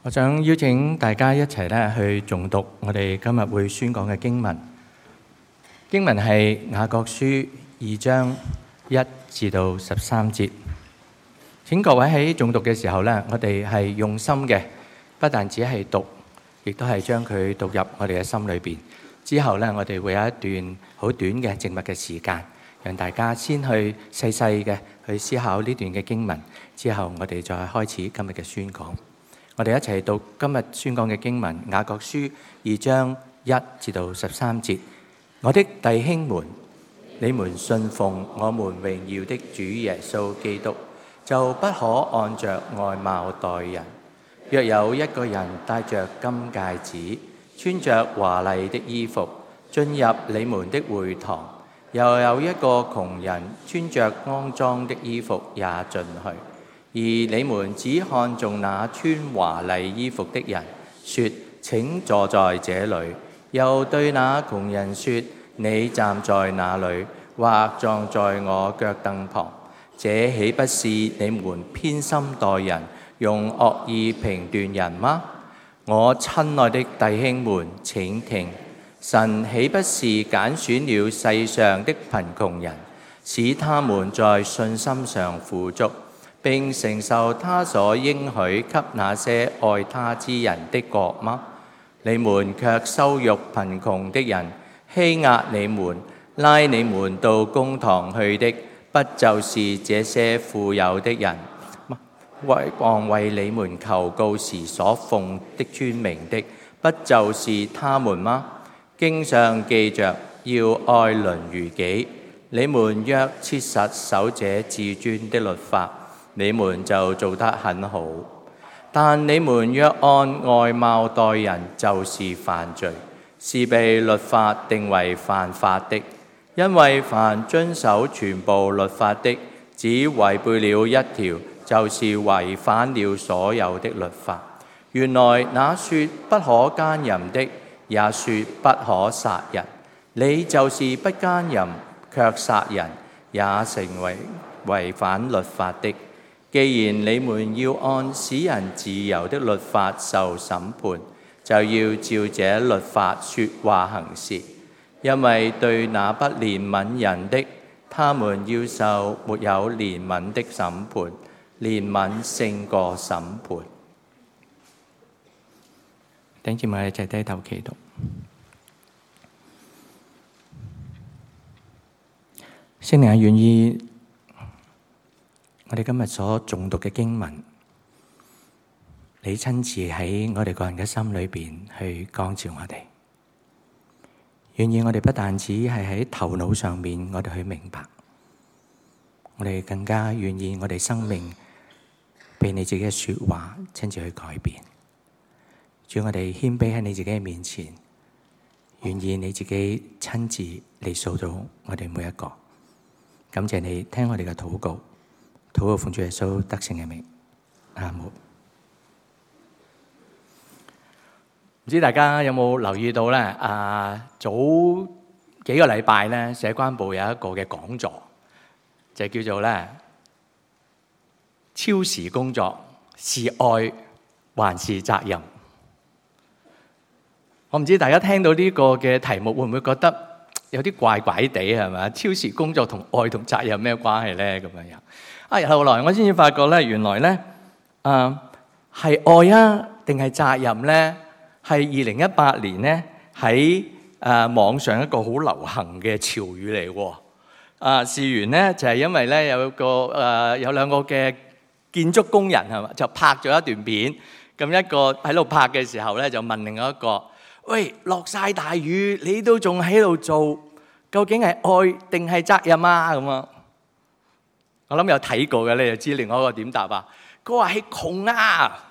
我想邀請大家一齊咧去誦讀我哋今日會宣講嘅經文。經文係雅各書2章1至到13節。請各位喺誦讀嘅時候咧，我哋係用心嘅，不但只係讀，亦都係將佢讀入我哋嘅心裏邊。之後咧，我哋會有一段好短嘅靜默嘅時間，讓大家先去細細嘅去思考呢段嘅經文。之後我哋再開始今日嘅宣講。我哋一齊讀今日宣講嘅經文，雅各書2章1至到13節。我的弟兄們，你們信奉我們榮耀的主耶穌基督，就不可按着外貌待人。若有一個人戴着金戒指，穿着華麗的衣服，進入你們的會堂，又有一個窮人穿着骯髒的衣服也進去，而你們只看重那穿華麗衣服的人，說請坐在這裏，又對那窮人說你站在那裏，或站在我腳凳旁，這豈不是你們偏心待人，用惡意評斷人嗎？我親愛的弟兄們，請聽，神豈不是揀選了世上的貧窮人，使他們在信心上富足，並承受他所應許給那些愛他之人的國嗎？你們卻羞辱貧窮的人，欺壓你們，拉你們到公堂去的，不就是這些富有的人，為你們求告時所奉的尊名的，不就是他們嗎？經上記着要愛鄰如己。你們若切實守這至尊的律法，你們就做得很好。但你們若按外貌待人，就是犯罪，是被律法定為犯法的。因為凡遵守全部律法的，只違背了一條，就是違反了所有的律法。原來那說不可奸淫的，也說不可殺人。你就是不奸淫，卻殺人，也成為違反律法的。既然你們要按使人自由的律法受審判，就要照這律法說話行事。因為對那不憐憫人的，他們要受沒有憐憫的審判。憐憫勝過審判。弟兄姊妹，一齊低頭祈禱。聖靈係願意我哋今日所誦讀嘅經文，你親自喺我哋個人嘅心裏邊去光照我哋。願意我哋不但止係喺頭腦上面我哋去明白，我哋更加願意我哋生命被你自己嘅說話親自去改變。主，我哋謙卑喺你自己嘅面前，願意你自己親自嚟塑造我哋每一個。感謝你聽我哋嘅禱告，禱告奉主耶穌得勝嘅名，阿門。唔知大家有冇留意到咧？早幾個禮拜咧，社關部有一個嘅講座，就叫做咧超時工作是愛還是責任？我唔知大家聽到呢個嘅題目會唔會覺得有啲怪怪地，係咪？超時工作同愛同責任有咩關係咧？咁樣樣後來我先至發覺咧，原來咧係愛啊定係責任咧？係2018年咧喺網上一個好流行嘅潮語嚟喎。事緣咧就係因為咧有兩個嘅建築工人係嘛，就拍咗一段片。咁一個喺度拍嘅時候咧，就問另外一個：喂，落晒大雨，你都仲喺度做，究竟係愛定係責任啊？咁啊，我諗有睇過嘅你就知另外一個點答啊。佢話係窮啊！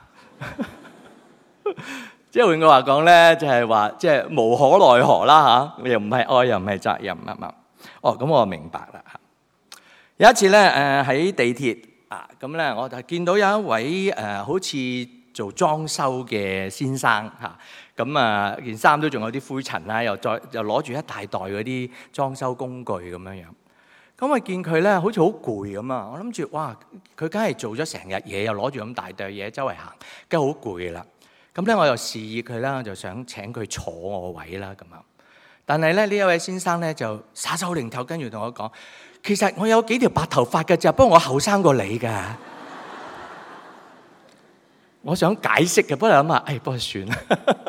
即係換句話講咧，就係話即係無可奈何啦嚇，又唔係愛又唔係責任啊嘛。哦，咁我明白啦嚇。有一次咧喺地鐵咁咧我就見到有一位好似做裝修嘅先生嚇，咁件衫都仲有啲灰塵啦，又攞住一大袋嗰啲裝修工具咁樣樣。咁我見佢咧好似好攰咁啊！我諗住哇，佢梗係做咗成日嘢，又攞住咁大袋嘢周圍行，梗係好攰啦。 咁咧我又示意佢啦，我就想請佢坐我位啦咁樣。但係咧呢一位先生咧就耍手擰頭，跟住同我講：其實我有幾條白頭髮㗎咋，不過我後生過你㗎。我想解釋嘅，不過諗下，不過算啦。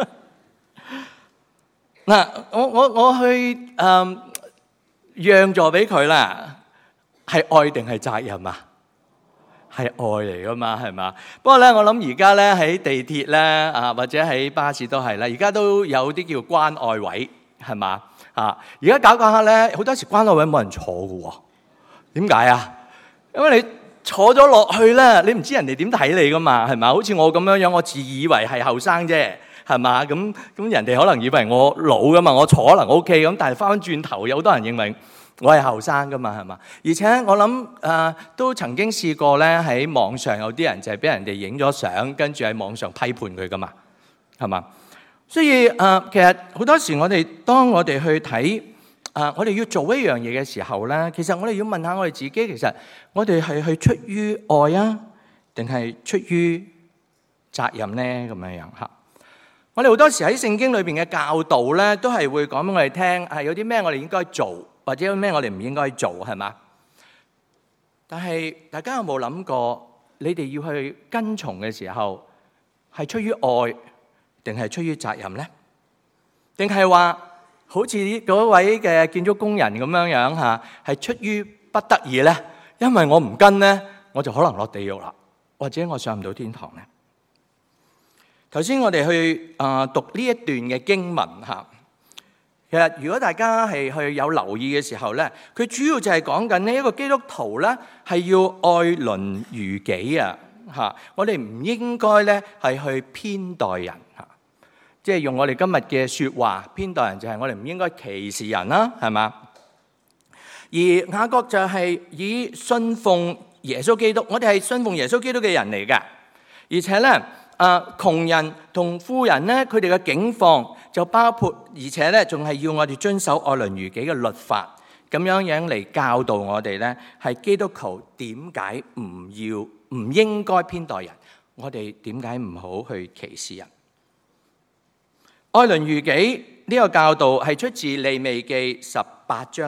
嗱，我去讓座俾佢啦，係愛定係責任啊？係愛嚟噶嘛，係嘛？不過咧，我諗而家咧喺地鐵咧或者喺巴士都係啦，而家都有啲叫關愛位，係嘛？而家搞下咧，好多時關愛位冇人坐嘅喎。點解啊？因為你坐咗落去咧，你唔知人哋點睇你噶嘛，係嘛？好似我咁樣，我自以為係後生啫，係嘛？咁人哋可能以為我老噶嘛，我坐可能 OK 咁，但係翻轉頭有好多人認為我係後生噶嘛，係嘛？而且我諗都曾經試過咧，喺網上有啲人就係俾人哋影咗相，跟住喺網上批判佢噶嘛，係嘛？所以其實好多時當我哋去睇我哋要做一樣嘢嘅時候咧，其實我哋要問下我哋自己，其實我哋係去出於愛啊，定係出於責任咧？咁樣嚇。我哋好多時喺聖經裏邊嘅教導咧，都係會講俾我哋聽，有啲咩我哋應該做，或者有咩我哋唔應該做，係嘛？但係大家有冇諗過，你哋要去跟從嘅時候，係出於愛，定係出於責任咧？定係話好似嗰位嘅建築工人咁樣嚇，係出於不得已咧？因為我唔跟咧，我就可能落地獄啦，或者我上唔到天堂咧。頭先我哋去讀呢一段嘅經文嚇，其實如果大家係去有留意嘅時候咧，佢主要就係講緊呢一個基督徒咧係要愛鄰如己啊嚇，我哋唔應該咧係去偏待人嚇，即係用我哋今日嘅説話，偏待人就係我哋唔應該歧視人啦，係嘛？而雅各就係以信奉耶穌基督，我哋係信奉耶穌基督嘅人嚟㗎，而且咧。窮人同富人咧，佢哋嘅境況就包括，而且咧仲係要我哋遵守愛鄰如己嘅律法，咁樣嚟教導我哋咧，係基督徒點解唔應該偏待人？我哋點解唔好去歧視人？愛鄰如己呢個教導係出自利未記19章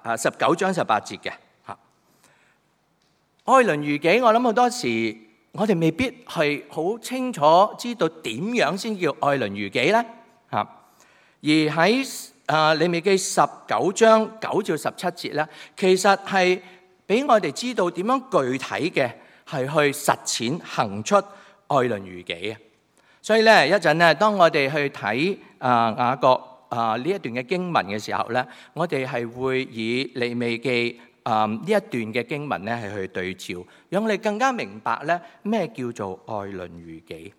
18節嘅嚇。愛鄰如己，我諗好多時。我哋未必係好清楚知道點樣先叫愛鄰如己咧嚇，而喺利未記19章9至17節咧，其實係俾我哋知道點樣具體嘅係去實踐行出愛鄰如己啊！所以咧一陣咧，當我哋去睇雅各呢一段嘅經文嘅時候咧，我哋係會以利未記呢一段嘅經文咧係去對照，讓我哋更加明白咧咩叫做愛鄰如己。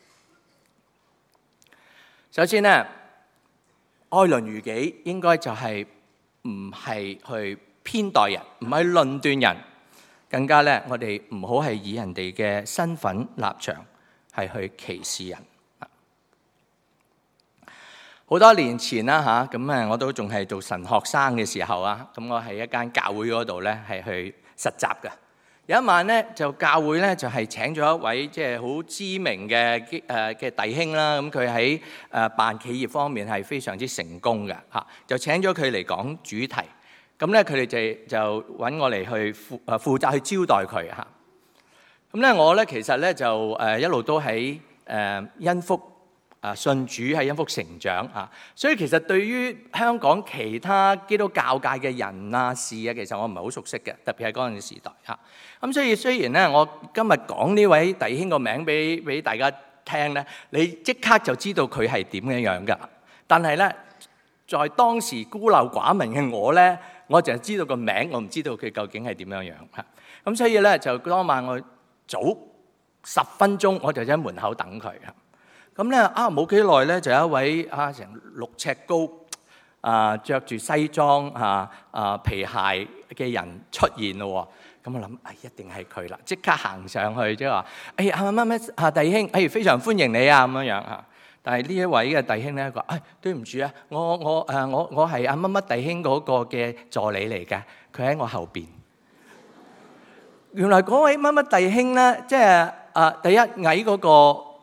首先咧，愛鄰如己應該就係唔係去偏待人，唔係論斷人，更加咧我哋唔好係以人哋嘅身份立場係去歧視人。好多年前啦嚇，咁我都仲係做神學生嘅時候啊，咁我喺一間教會嗰度咧係去實習嘅。有一晚咧，就教會咧就係請咗一位即係好知名嘅弟兄啦，咁佢喺辦企業方面係非常之成功嘅嚇，就請咗佢嚟講主題。咁咧佢哋就揾我嚟去負責去招待佢嚇。咁咧我咧其實咧就一路都喺恩福。信主係因福成長啊，所以其實對於香港其他基督教界嘅人啊事啊，其實我唔係好熟悉嘅，特別係嗰陣時代嚇。咁所以雖然咧，我今日講呢位弟兄個名俾大家聽咧，你即刻就知道佢係點樣㗎。但係咧，在當時孤陋寡聞嘅我咧，我淨係知道個名，我唔知道佢究竟係點樣嚇。咁所以咧，就當晚我早10分鐘，我就喺門口等佢嚇。咁咧冇幾耐咧，就有一位成6尺高著住西裝皮鞋嘅人出現咯。咁我諗一定係佢啦，即刻行上去即係話乜弟兄，非常歡迎你啊咁樣嚇。但係呢一位嘅弟兄咧話對唔住啊，我係乜乜弟兄嗰個嘅助理嚟嘅，佢喺我後邊。原來嗰位乜乜弟兄咧，即係第一矮嗰個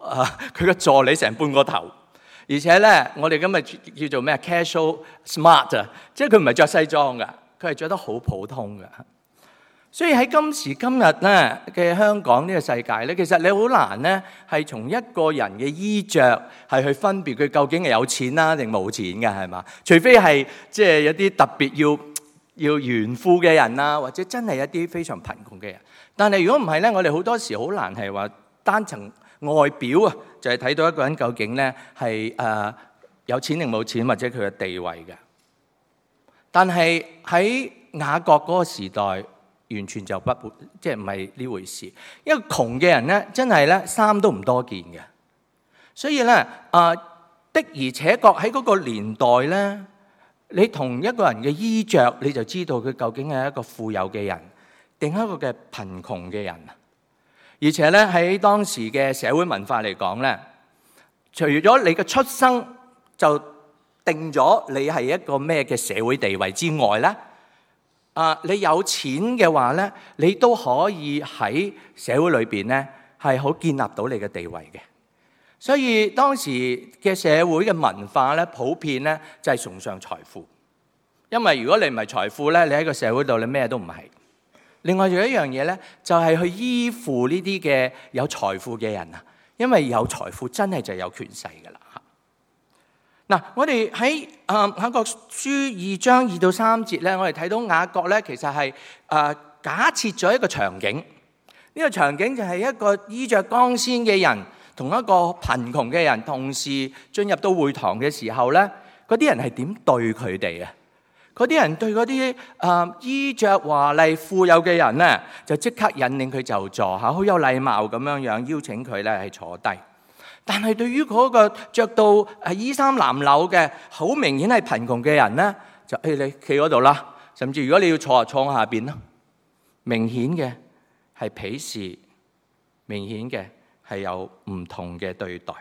佢個助理成半個頭，而且咧我哋今日叫做咩 casual smart 啊，即係佢唔係着西裝㗎，佢係着得好普通㗎。所以喺今時今日咧嘅香港呢個世界咧，其實你好難咧係從一個人嘅衣着係去分別佢究竟係有錢啦定冇錢嘅，係嘛？除非係即係有啲特別要炫富嘅人啊，或者真係一啲非常貧窮嘅人。但係如果唔係咧，我哋好多時好難係話單憑外表啊，就係睇到一個人究竟咧係有錢定冇錢，或者佢嘅地位嘅。但係喺雅各嗰個時代，完全就即係唔係呢回事。因為窮嘅人咧，真係咧衫都唔多件嘅。所以咧的而且確喺嗰個年代咧，你同一個人嘅衣着，你就知道佢究竟係一個富有嘅人，定係一個嘅貧窮嘅人。而且咧喺當時嘅社會文化嚟講咧，除咗你嘅出生就定咗你係一個咩嘅社會地位之外咧，你有錢嘅話咧，你都可以喺社會裏邊咧係好建立到你嘅地位嘅。所以當時嘅社會嘅文化咧，普遍咧就係崇尚財富。因為如果你唔係財富咧，你喺個社會度你咩都唔係。另外仲有一樣嘢咧，就係去依附呢啲嘅有財富嘅人啊。因為有財富真係就有權勢噶啦。嗱，我哋喺雅各書2章2到3節咧，我哋睇到雅各咧其實係假設咗一個場景。呢個場景就係一個衣着光鮮嘅人同一個貧窮嘅人同時進入到會堂嘅時候咧，嗰啲人係點對佢哋啊？嗰啲人對嗰啲衣着華麗富有嘅人咧，就即刻引領佢就坐下，好有禮貌咁樣邀請佢咧係坐低。但係對於嗰個着到衣衫襤褸嘅，好明顯係貧窮嘅人咧，就你企嗰度啦。甚至如果你要坐下邊啦，明顯嘅係鄙視，明顯嘅係有唔同嘅對待。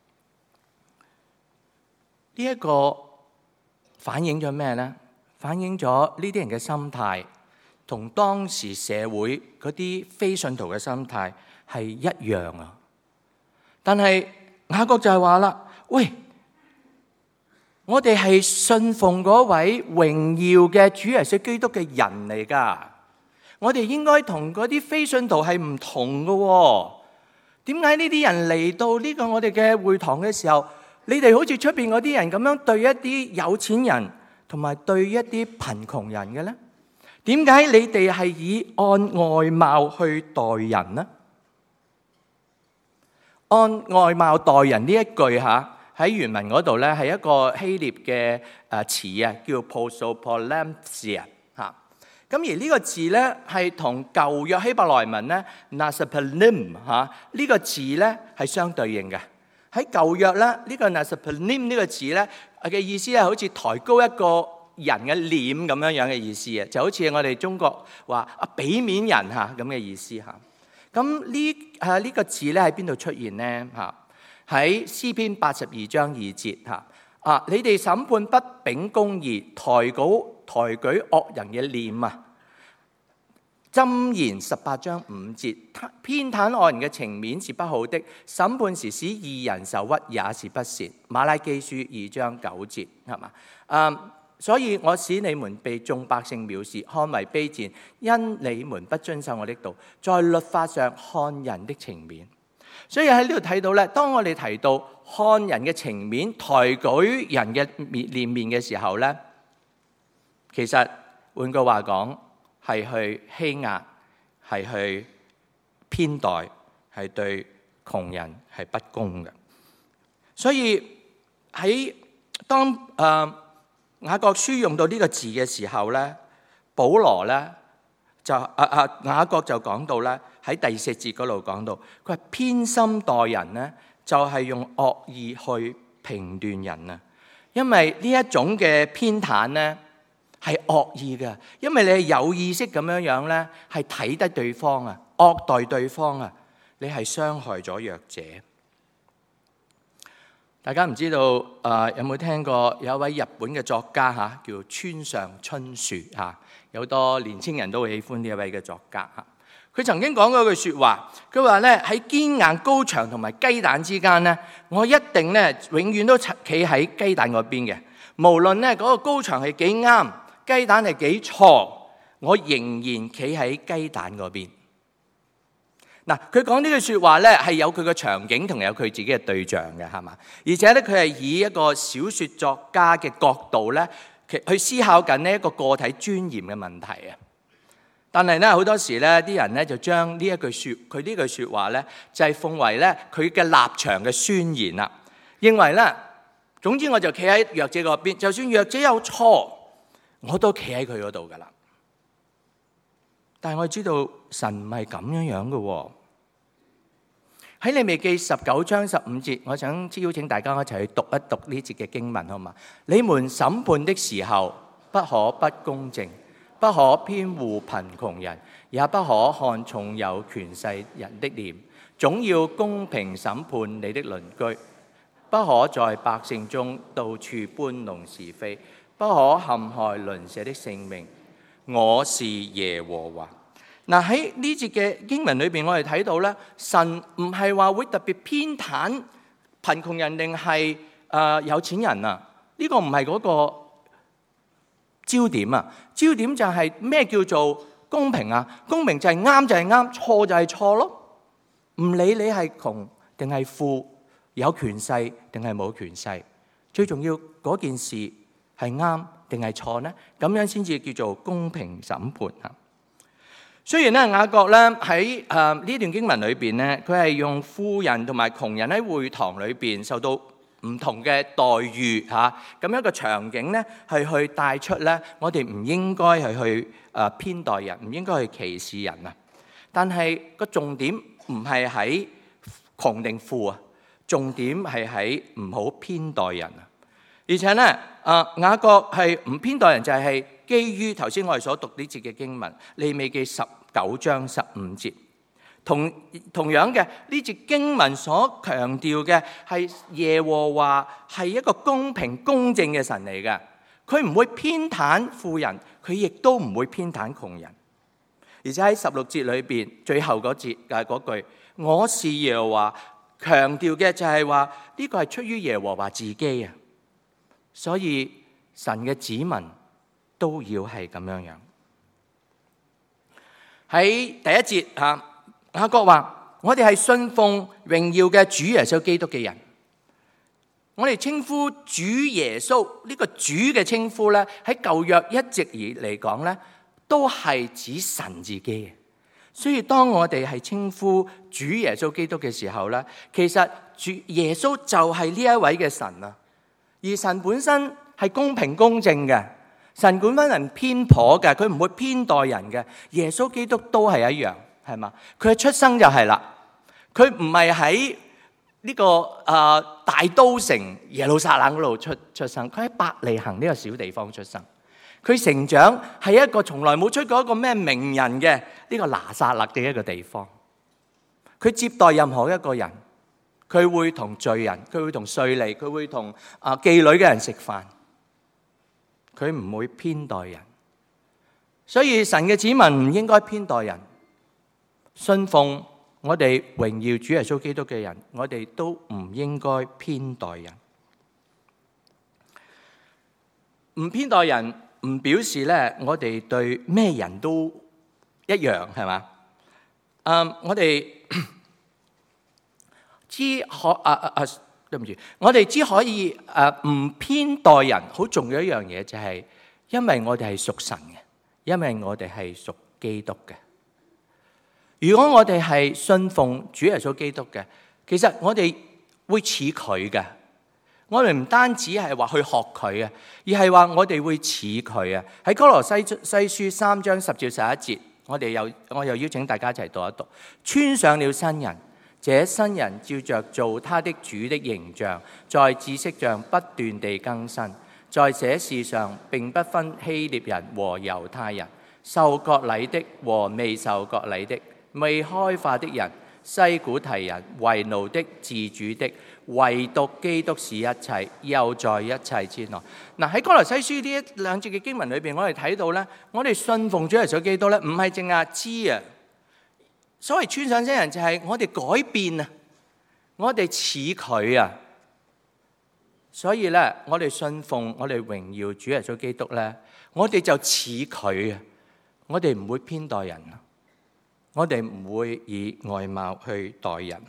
呢一個反映咗咩咧？反映咗呢啲人嘅心態同當時社會嗰啲非信徒嘅心態係一樣啊！但係雅各就係話啦，喂，我哋係信奉嗰位榮耀嘅主耶穌基督嘅人嚟㗎，我哋應該同嗰啲非信徒係唔同㗎喎。點解呢啲人嚟到呢個我哋嘅會堂嘅時候，你哋好似出邊嗰啲人咁樣對一啲有錢人同埋對一啲貧窮人嘅咧？點解你哋係以按外貌去待人呢？按外貌待人呢一句喺原文嗰度咧係一個希臘嘅詞啊，叫 prosopolemsia 嚇。咁而呢個字咧係同舊約希伯來文咧 nasapalim 呢個字咧係相對應嘅。喺舊約咧呢個 nasapalim 呢個字咧嘅意思係好似抬高一個人嘅臉咁樣嘅意思啊，就好似我哋中國話俾面人咁嘅意思嚇。咁呢個字咧喺邊度出現呢？喺詩篇82章2節你哋審判不秉公義，抬舉惡人嘅臉啊！箴言18章5節，偏袒惡人嘅情面是不好的，審判時使義人受屈也是不善。馬拉基書2章9節係嘛？所以我使你們被眾百姓藐視，看為卑賤，因你們不遵守我的道，在律法上看人的情面。所以喺呢度睇到咧，當我哋提到看人嘅情面、抬舉人嘅臉面嘅時候咧，其實換句話講係去欺壓，係去偏待，係對窮人係不公嘅。所以喺當雅各書用到呢個字嘅時候咧，保羅咧就雅各就講到咧，喺第4節嗰度講到，佢話偏心待人咧，就係用惡意去評斷人啊。因為呢一種嘅偏袒咧係惡意嘅，因為你係有意識咁樣咧，係睇得對方啊，惡待對方啊，你係傷害咗弱者。大家唔知道有冇聽過有一位日本嘅作家叫村上春樹有好多年青人都會喜歡呢一位嘅作家佢曾經講過一句說話，佢話咧喺堅硬高牆同埋雞蛋之間咧，我一定咧永遠都企喺雞蛋嗰邊嘅。無論咧嗰個高牆係幾啱，雞蛋係幾錯，我仍然企喺雞蛋嗰邊。嗱，佢講呢句說話咧係有佢嘅場景同有佢自己嘅對象嘅，係嘛？而且咧佢係以一個小說作家嘅角度咧去思考緊呢一個個體尊嚴嘅問題啊。但係咧好多時咧啲人咧就將佢呢句說話咧就係奉為咧佢嘅立場嘅宣言啦，認為咧總之我就企喺弱者嗰邊，就算弱者有錯，我都企喺佢嗰度噶啦。但係我知道神唔係咁樣嘅喎。喺利未記19章15節，我想邀請大家一齊去讀一讀呢節嘅經文，好嘛？你們審判的時候，不可不公正，不可偏護貧窮人，也不可看重有權勢人的臉，總要公平審判你的鄰居，不可在百姓中到處搬弄是非，不可陷害鄰舍的性命。我是耶和華。嗱，喺呢節嘅經文裏邊，我哋睇到咧，神唔係話會特別偏袒貧窮人定係有錢人啊？呢個唔係嗰個焦點啊！焦點就係咩叫做公平啊？公平就係啱就係啱，錯就係錯咯。唔理你係窮定係富，有權勢定係冇權勢，最重要嗰件事係啱定係錯呢？咁樣先至叫做公平審判啊！雖然咧雅各咧喺呢段經文裏邊咧，佢係用富人同埋窮人喺會堂裏邊受到唔同嘅待遇嚇，咁樣嘅場景咧係去帶出咧，我哋唔應該係去偏待人，唔應該去歧視人啊。但係個重點唔係喺窮定富啊，重點係喺唔好偏待人啊。而且咧雅各係唔偏待人，就係基於頭先我哋所讀呢節嘅經文，利未記19章15節，同樣嘅呢節經文所強調嘅係耶和華係一個公平公正嘅神嚟嘅，佢唔會偏袒富人，佢亦都唔會偏袒窮人。而且喺16節裏邊最後嗰節嘅嗰句，我是耶和華，強調嘅就係話呢個係出於耶和華自己啊，所以神嘅子民都要係咁樣樣。喺第一節雅各話：我哋係信奉榮耀嘅主耶穌基督嘅人。我哋稱呼主耶穌呢個主嘅稱呼咧，喺舊約一直以嚟講咧，都係指神自己嘅。所以當我哋係稱呼主耶穌基督嘅時候咧，其實主耶穌就係呢一位嘅神啊。而神本身係公平公正嘅。神管分人偏頗嘅，佢唔會偏待人嘅。耶穌基督都係一樣，係嘛？佢嘅出生就係啦，佢唔係喺呢個大都城耶路撒冷嗰度出生，佢喺伯利恆呢個小地方出生。佢成長係一個從來冇出過一個咩名人嘅呢個拿撒勒嘅一個地方。佢接待任何一個人，佢會同罪人，佢會同稅吏，佢會同妓女嘅人食飯。佢唔會偏待人，所以神嘅子民唔應該偏待人。信奉我哋榮耀主耶穌基督嘅人，我哋都唔應該偏待人。唔偏待人唔表示咧，我哋對咩人都一樣，係嘛？我哋對唔住，我哋只可以唔偏待人，好重要一樣嘢就係，因為我哋係屬神嘅，因為我哋係屬基督嘅。如果我哋係信奉主耶穌基督嘅，其實我哋會似佢嘅。我哋唔單止係話去學佢啊，而係話我哋會似佢啊。喺哥羅西書3章10至11節，我又邀請大家一齊讀一讀。穿上了新人。這新人照着做他的主的形象，在知識上不斷地更新，在這事上並不分希臘人和猶太人，受割禮的和未受割禮的，未開化的人、西古提人、為奴的、自主的，唯獨基督是一切，又在一切之內。嗱，喺哥羅西書呢一兩節嘅經文裏邊，我哋睇到咧，我哋信奉主耶穌基督咧，唔係淨係知啊。 所謂穿上新人就係我哋改變啊，我哋似佢啊。所以咧，我哋信奉我哋榮耀主耶穌基督咧，我哋就似佢啊。我哋唔會偏待人，我哋唔會以外貌去待人。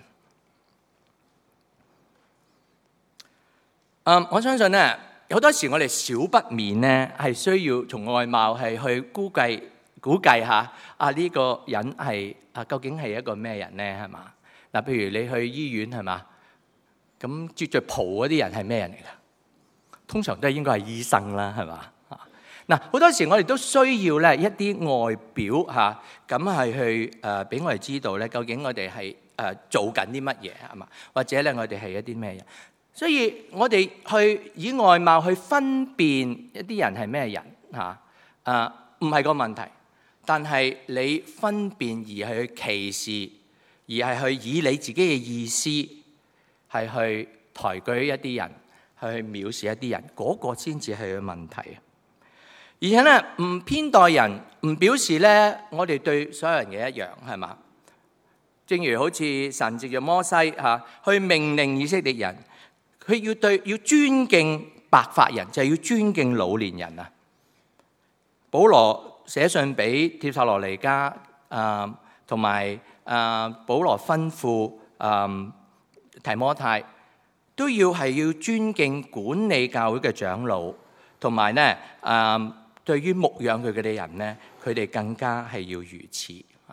我相信咧，好多時我哋少不免咧係需要從外貌係去估計下呢個人係究竟係一個咩人咧？係嘛？嗱，譬如你去醫院係嘛？咁着袍嗰啲人係咩人嚟㗎？通常都係應該係醫生啦，係嘛？嗱，好多時我哋都需要咧一啲外表嚇，咁係去俾我哋知道咧，究竟我哋係做緊啲乜嘢係嘛？或者咧我哋係一啲咩人？所以我哋去以外貌去分辨一啲人係咩人嚇，唔係個問題，但係你分辨而係去歧視，而係去以你自己嘅意思係去抬舉一啲人，去藐視一啲人，嗰個先至係個問題。而且咧，唔偏待人，唔表示咧我哋對所有人嘅一樣，係嘛？正如好似神藉著摩西去命令以色列人，佢要尊敬白髮人，就係要尊敬老年人啊。保羅寫信俾帖撒羅尼迦，同埋保羅吩咐提摩太，都要尊敬管理教會嘅長老，同埋咧對於牧養佢哋人咧，佢哋更加係要如此。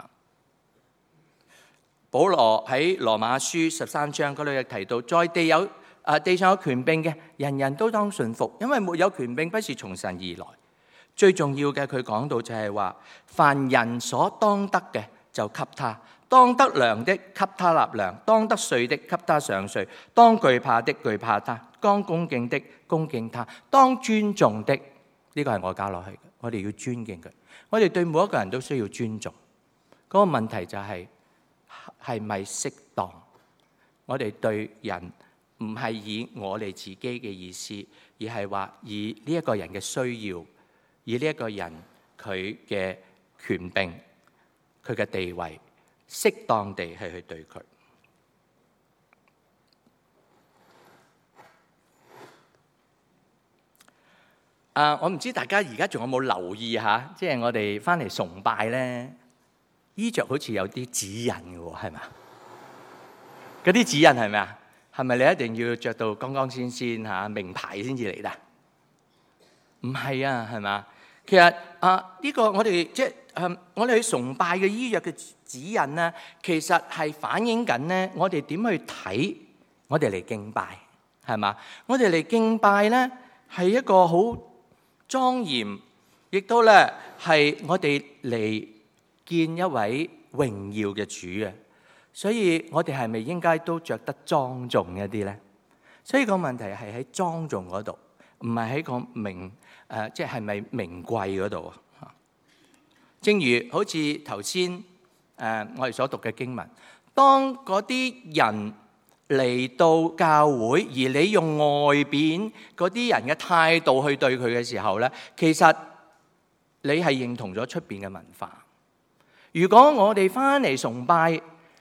保羅喺羅馬書13章嗰度亦提到，在地上有權柄嘅，人人都當順服，因為沒有權柄不是從神而來。最重要嘅，佢講到就係話，凡人所當得嘅就給他，當得糧的給他納糧，當得稅的給他上稅，當懼怕的懼怕他，當恭敬的恭敬他，當尊重的。呢個係我加落去嘅，我哋要尊敬佢。我哋對每一個人都需要尊重。嗰個問題就係咪適當？我哋對人唔係以我哋自己嘅意思，而係話以呢一個人嘅需要，以呢一個人佢嘅權柄、佢嘅地位，適當地係去對佢。我唔知大家而家仲有冇留意下，即係我哋翻嚟崇拜咧，衣着好似有啲指引嘅喎，係嘛？嗰啲指引係咪啊？係咪你一定要着到光光鮮鮮嚇名牌先至嚟啦？唔係啊，係嘛？其實呢個我哋即係我哋去崇拜嘅衣着嘅指引咧，其實係反映緊咧我哋點去睇我哋嚟敬拜，係嘛？我哋嚟敬拜咧係一個好莊嚴，亦都咧係我哋嚟見一位榮耀嘅主啊！所以我哋係咪應該都着得莊重一啲咧？所以個問題係喺莊重嗰度，唔係喺個名即係咪名貴嗰度啊？正如好似頭先我哋所讀嘅經文，當嗰啲人嚟到教會，而你用外邊嗰啲人嘅態度去對佢嘅時候咧，其實你係認同咗出邊嘅文化。如果我哋翻嚟崇拜，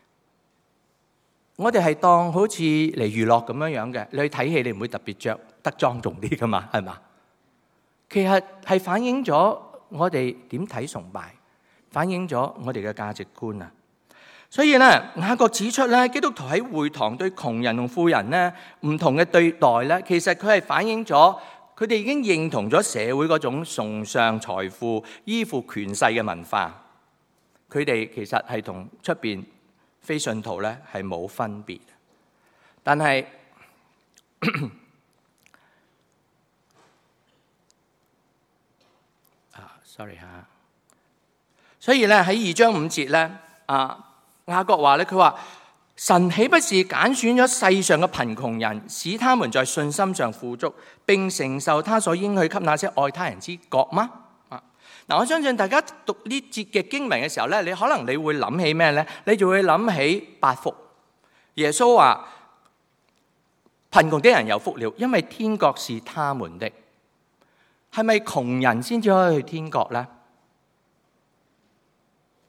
我哋係當好似嚟娛樂咁樣嘅，你去睇戲，你唔會特別着得莊重啲噶嘛，係嘛？其實係反映咗我哋點睇崇拜，反映咗我哋嘅價值觀啊！所以咧，雅各指出咧，基督徒喺會堂對窮人同富人咧唔同嘅對待咧，其實佢係反映咗佢哋已經認同咗社會嗰種崇尚財富、依附權勢嘅文化。佢哋其實係同出邊非信徒咧係冇分別，但係sorry 嚇，所以咧喺2章5節咧，雅各話咧，佢話神豈不是揀選咗世上嘅貧窮人，使他們在信心上富足，並承受他所應許給那些愛他人之國嗎？嗱，我相信大家讀呢節嘅經文嘅時候咧，你可能你會諗起咩咧？你就會諗起8福。耶穌話：貧窮的人有福了，因為天國是他們的。係咪窮人先至可以去天國咧？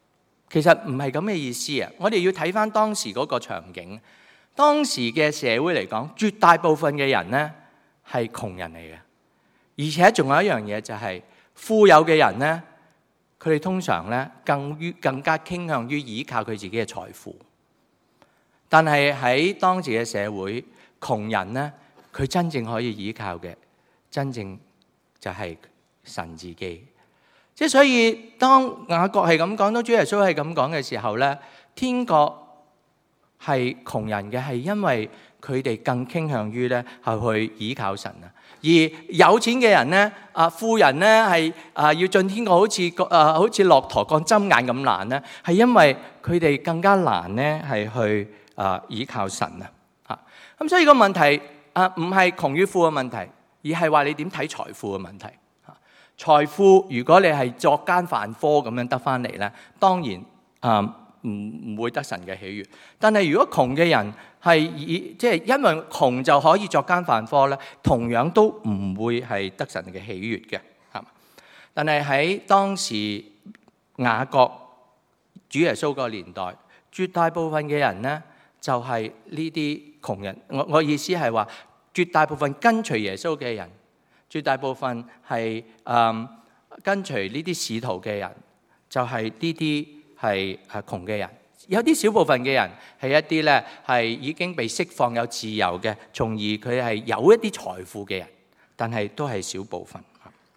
其實唔係咁嘅意思啊！我哋要睇翻當時嗰個場景。當時嘅社會嚟講，絕大部分嘅人呢係窮人嚟嘅，而且仲有一樣嘢就係富有嘅人呢，佢哋通常呢更加傾向於依靠佢自己嘅財富。但係喺當時嘅社會，窮人呢，佢真正可以依靠嘅，真正就係神自己。即係所以，當雅各係咁講，當主耶穌係咁講嘅時候呢，天國係窮人嘅，係因為佢哋更傾向於咧係去倚靠神啊。而有錢嘅人咧，富人咧係要進天國，好似駱駝過針眼咁難咧，係因為佢哋更加難咧係去倚靠神啊。嚇咁，所以個問題唔係窮與富嘅問題，而係話你點睇財富嘅問題。財富如果你係作奸犯科咁樣得翻嚟咧，當然唔會得神嘅喜悅。但係如果窮嘅人係即係因為窮就可以作奸犯科咧，同樣都唔會係得神嘅喜悅嘅，係嘛？但係喺當時雅各主耶穌個年代，絕大部分嘅人咧就係呢啲窮人。我意思係話，絕大部分跟隨耶穌嘅人，絕大部分係跟隨呢啲使徒嘅人，就係呢啲係窮嘅人。有啲小部分嘅人係一啲咧係已經被釋放有自由嘅，從而佢係有一啲財富嘅人，但係都係小部分。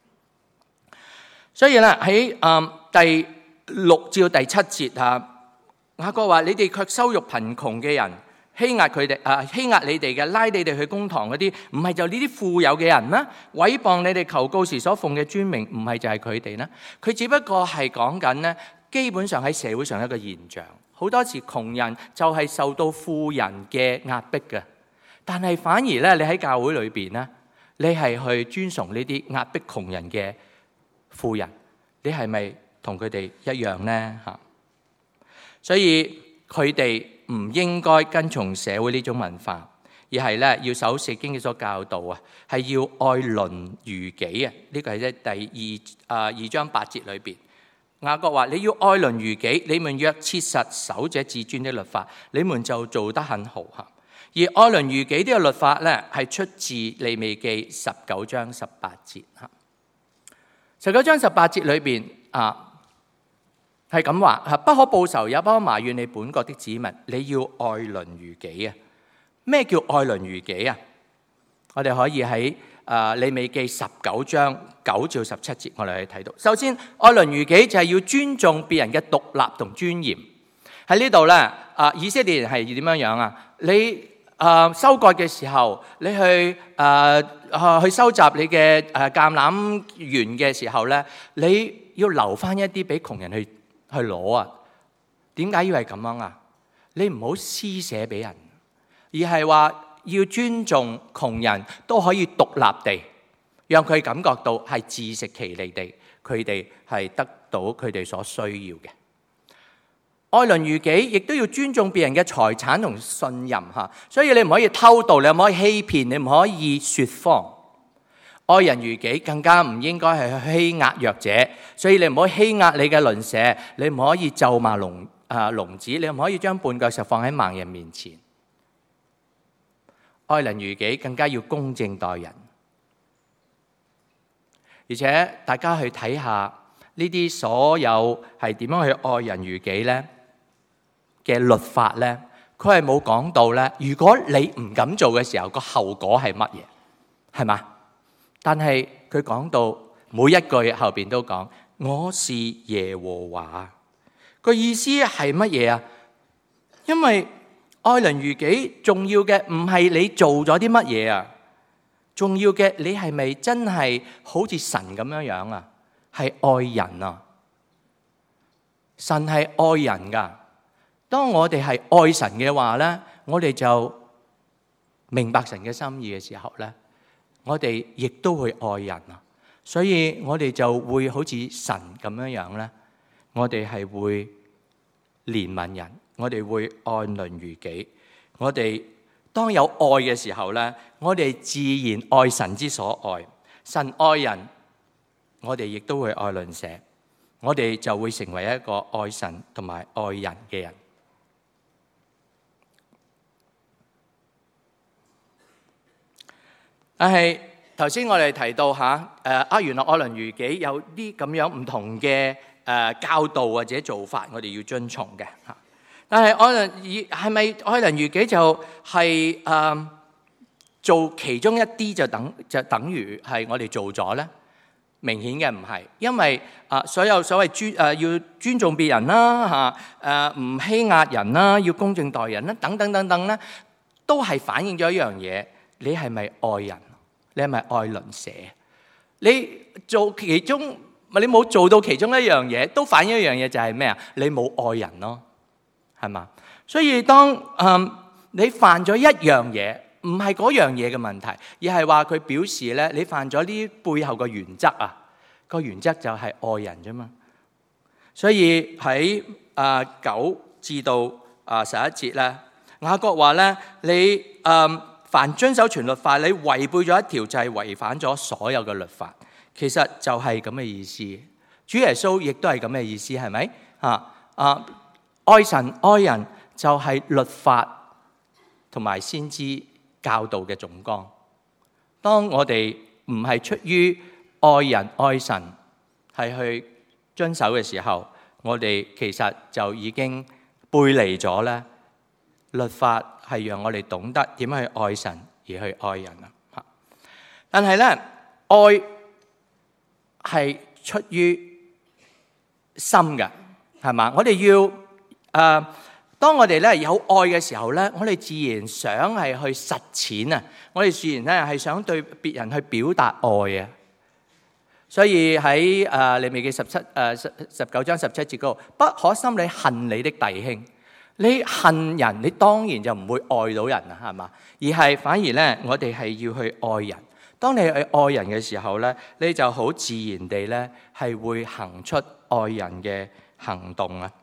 所以咧喺第6至到第7節雅各話：你哋卻羞辱貧窮嘅人，欺壓佢哋欺壓你哋嘅，拉你哋去公堂嗰啲，唔係就呢啲富有嘅人咩？毀謗你哋求告時所奉嘅尊名，唔係就係佢哋呢？佢只不過係講緊呢，基本上喺社會上一個現象。好多時窮人就係受到富人嘅壓迫嘅，但係反而咧，你喺教會裏邊咧，你係去尊崇呢啲壓迫窮人嘅富人，你係咪同佢哋一樣呢？嚇！所以佢哋唔應該跟從社會呢種文化，而係咧要守聖經嘅所教導啊，係要愛鄰如己啊！呢個係喺第2章8節裏邊。雅各話：你要愛鄰如己，你們若切實守這至尊的律法，你們就做得很好。而愛鄰如己呢個律法咧，係出自利未記19章18節。19章18節裏邊係咁話：不可報仇，也不可埋怨你本國的子民，你要愛鄰如己啊！咩叫愛鄰如己啊？我哋可以喺利未記19章9至17節，我哋去睇到。首先，愛鄰如己就係要尊重別人嘅獨立同尊嚴。喺呢度咧，以色列人係點樣啊？你收割嘅時候，你去收集你嘅橄欖園嘅時候咧，你要留翻一啲俾窮人去攞啊？點解要係咁樣啊？你唔好施捨俾人，而係話要尊重窮人都可以獨立地，讓佢感覺到係自食其力地，佢哋係得到佢哋所需要嘅。愛鄰如己，亦都要尊重別人嘅財產同信任嚇。所以你唔可以偷盜，你唔可以欺騙，你唔可以説謊。愛人如己，更加唔應該係去欺壓弱者。所以你唔可以欺壓你嘅鄰舍，你唔可以咒罵聾子，你唔可以將絆腳石放喺盲人面前。愛人如己，更加要公正待人。而且大家去睇下呢啲所有係點樣去愛人如己呢嘅律法呢，佢係冇講到呢，如果你唔咁做嘅時候，個後果係乜嘢？係嘛？但係佢講到每一句後邊都講，我是耶和華。個意思係乜嘢啊？因為愛鄰如己，重要嘅唔係你做咗啲乜嘢啊，重要嘅你係咪真係好似神咁樣啊？係愛人啊！神係愛人噶。當我哋係愛神嘅話咧，我哋就明白神嘅心意嘅時候咧，我哋亦都會愛人啊。所以我哋就會好似神咁樣咧，我哋係會憐憫人。我哋會愛鄰如己。我哋當有愛嘅時候咧，我哋自然愛神之所愛。神愛人，我哋亦都會愛鄰舍。 我哋就會成為一個愛神同埋愛人嘅人。但係頭先我哋提到原來愛鄰如己有啲咁樣唔同嘅教導或者做法，我哋要遵從嘅嚇。但係係咪愛鄰如己就係做其中一啲就等於係我哋做咗咧？明顯嘅唔係，因為所謂要尊重別人啦唔欺壓人啦，要公正待人啦，等等等等咧，都係反映咗一樣嘢：你係咪愛人？你係咪愛鄰舍？你做其中，你冇做到其中一樣嘢，都反映一樣嘢就係咩啊？你冇愛人咯，係嘛？所以當你犯咗一樣嘢，唔係嗰樣嘢嘅問題，而係話佢表示咧，你犯咗呢背後嘅原則啊。個原則就係愛人啫嘛。所以喺9至到11節咧，雅各話咧，你凡遵守全律法，你違背咗一條就係違反咗所有嘅律法。其實就係咁嘅意思。主耶穌亦都係咁嘅意思，係咪？愛神愛人就係律法同埋先知教導嘅總綱。當我哋唔係出於愛人愛神係去遵守嘅時候，我哋其實就已經背離咗咧。律法係讓我哋懂得點樣去愛神而去愛人啊！但係咧，愛係出於心嘅，係嘛？我哋要當我哋咧有愛嘅時候咧，我哋自然想係去實踐啊！我哋自然咧係想對別人去表達愛啊！所以喺利未記19章17節嗰度，不可心裏恨你的弟兄。你恨人，你當然就唔會愛到人啦，係嘛？而係反而咧，我哋係要去愛人。當你去愛人嘅時候咧，你就好自然地咧係會行出愛人嘅行動啊！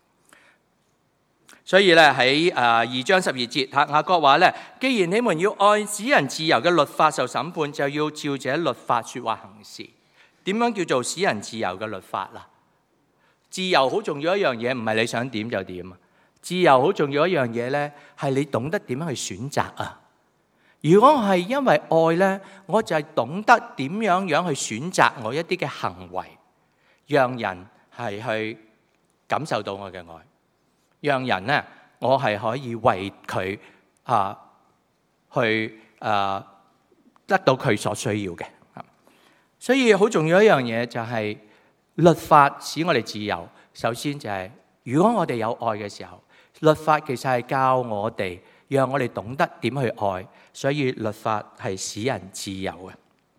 所以咧喺2章12節，雅各話咧，既然你們要按使人自由嘅律法受審判，就要照這律法說話行事。點樣叫做使人自由嘅律法啦？自由好重要一樣嘢，唔係你想點就點啊！自由好重要一樣嘢咧，係你懂得點樣去選擇啊！如果我係因為愛咧，我就係懂得點樣去選擇我一啲嘅行為，讓人係去感受到我嘅愛，讓人咧我係可以為佢得到佢所需要嘅。所以好重要一樣嘢就係律法使我哋自由。首先就係如果我哋有愛嘅時候，律法其實係教我哋，讓我哋懂得點去愛。所以律法係使人自由嘅。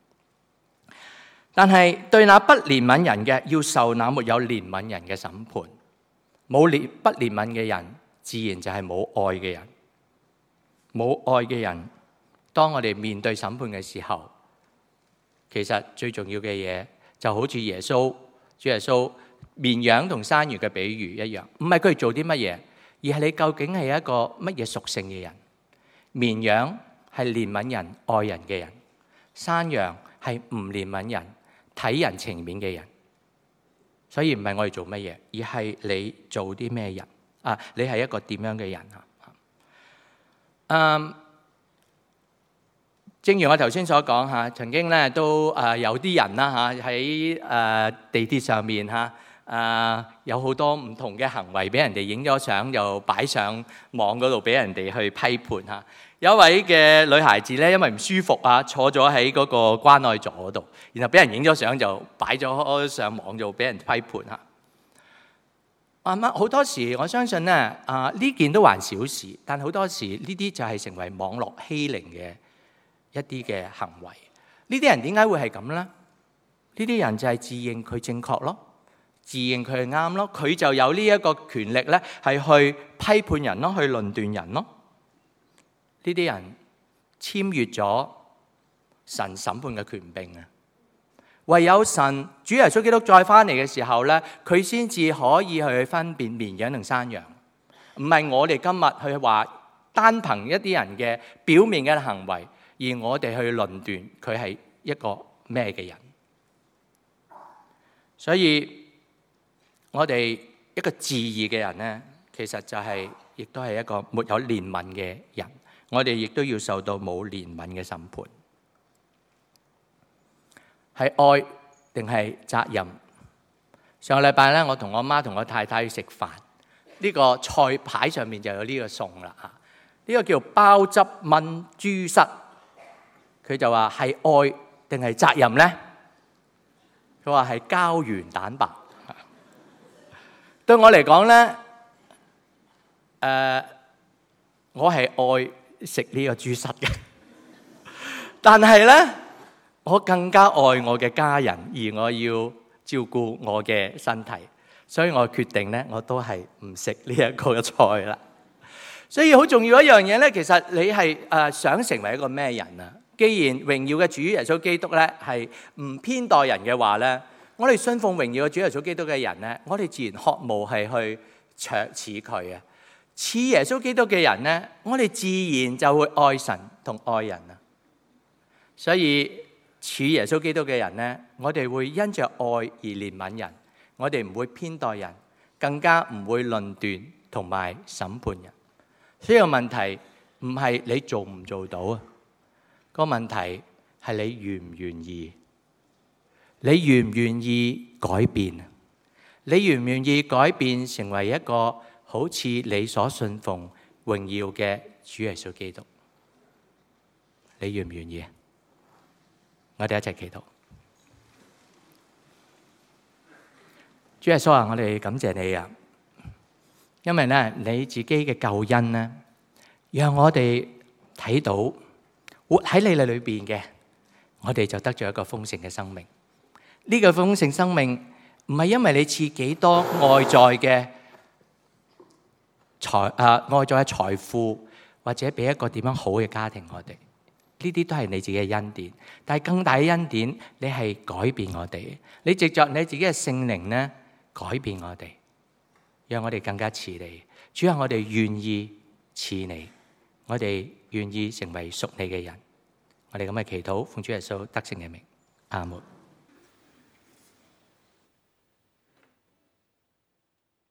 但係對那不憐憫人嘅，要受那沒有憐憫人嘅審判。不憐憫嘅人，自然就係冇愛嘅人。冇愛嘅人，當我哋面對審判嘅時候，其實最重要嘅嘢就好似主耶穌綿羊同山羊嘅比喻一樣，唔係佢哋做啲乜嘢，而係你究竟係一個乜嘢屬性嘅人。綿羊係憐憫人、愛人嘅人，山羊係唔憐憫人、睇人情面嘅人。所以唔係我哋做乜嘢，而係你做啲咩人啊？你係一個點樣嘅人啊？正如我頭先所講嚇，曾經咧都有啲人啦嚇喺地鐵上面嚇有好多唔同嘅行為，俾人哋影咗相，又擺上網嗰度俾人哋去批判嚇。有一位嘅女孩子咧，因為唔舒服啊，坐咗喺嗰個關愛座嗰度，然後俾人影咗相就擺咗上網，就俾人批判嚇。好多時我相信咧呢件都還小事，但好多時呢啲就係成為網絡欺凌嘅一啲嘅行為。呢啲人點解會係咁咧？呢啲人就係自認佢正確咯，自認佢係啱咯，佢就有呢一個權力咧，係去批判人咯，去論斷人咯。呢啲人簽閱咗神審判嘅權柄啊！唯有神主耶穌基督再翻嚟嘅時候咧，佢先至可以去分辨綿羊同山羊。唔係我哋今日去話單憑一啲人嘅表面嘅行為，而我哋去論斷佢係一個咩嘅人。所以我哋一個自義嘅人呢，其實就係亦都係一個沒有憐憫嘅人。我哋亦都要受到冇憐憫嘅審判。係愛定係責任？上個禮拜咧，我同我媽同我太太去食飯，呢個菜牌上面就有呢個餸啦。呢個叫鮑汁炆豬膝，佢就話係愛定係責任呢？佢話係膠原蛋白。對我嚟講呢，我係愛食呢個豬膝嘅，但係呢，我更加愛我嘅家人，而我要照顧我嘅身體，所以我決定呢，我都係唔食呢一個嘅菜啦。所以好重要一樣嘢呢，其實你係想成為一個咩人啊？既然榮耀嘅主耶穌基督呢係唔偏待人嘅話呢，我哋信奉榮耀嘅主耶穌基督嘅人呢，我哋自然渴慕係去似佢啊。似耶穌基督嘅人呢，我哋自然就會愛神同愛人啊。所以似耶穌基督嘅人呢，我哋會因着愛而憐憫人，我哋唔會偏待人，更加唔會論斷同埋審判人。所以個問題唔係你做唔做到啊，個問題係你願唔願意，你願唔願意改變？你願唔願意改變成為一個好似你所信奉榮耀嘅主耶穌基督？你願唔願意？我哋一齊祈禱。主耶穌啊，我哋感謝你啊，因為咧你自己嘅救恩咧，讓我哋睇到活喺你裏邊嘅，我哋就得咗一個豐盛嘅生命。呢個豐盛生命唔係因為你賜幾多外在嘅外在嘅財富，或者俾一個點樣好嘅家庭我哋，呢啲都係你自己嘅恩典。但係更大嘅恩典，你係改變我哋，你藉着你自己嘅聖靈咧改變我哋，讓我哋更加似你。主啊，我哋願意似你，我哋願意成為屬你嘅人。我哋咁嘅祈禱，奉主耶穌得勝嘅名，阿門。